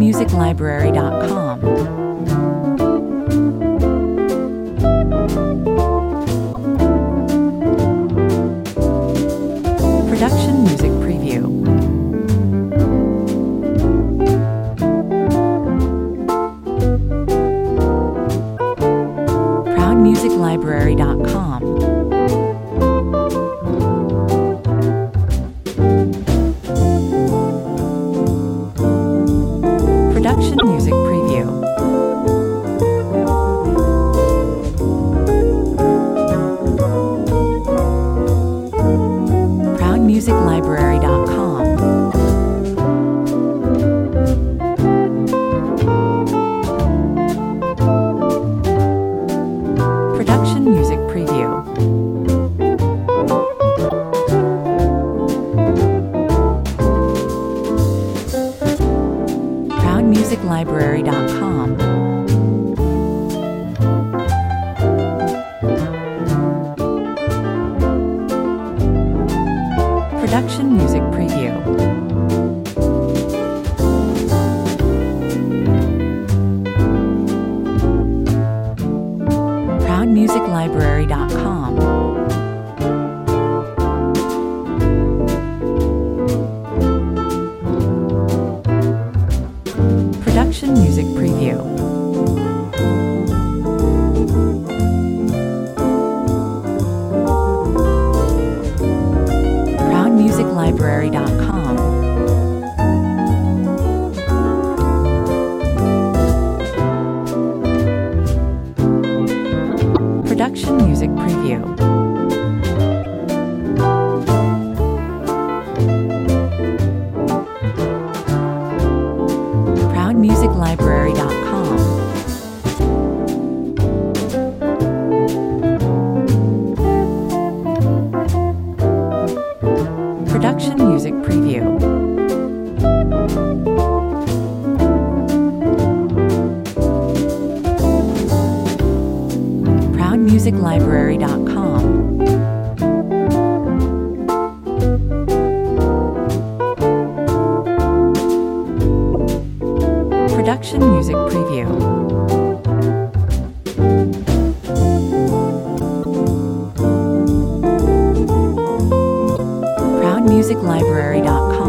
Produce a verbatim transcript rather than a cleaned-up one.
music library dot com. Production Music Preview. proud music library dot com. Production Music Preview. proud music library dot com. Production Music Preview. proud music library dot com. Production Music Preview. proud music library dot com. Production Music Preview. proud music library dot com. Production Music Preview. proud music library dot com. Production Music Preview. proud music library dot com. Production Music Preview. proud music library dot com.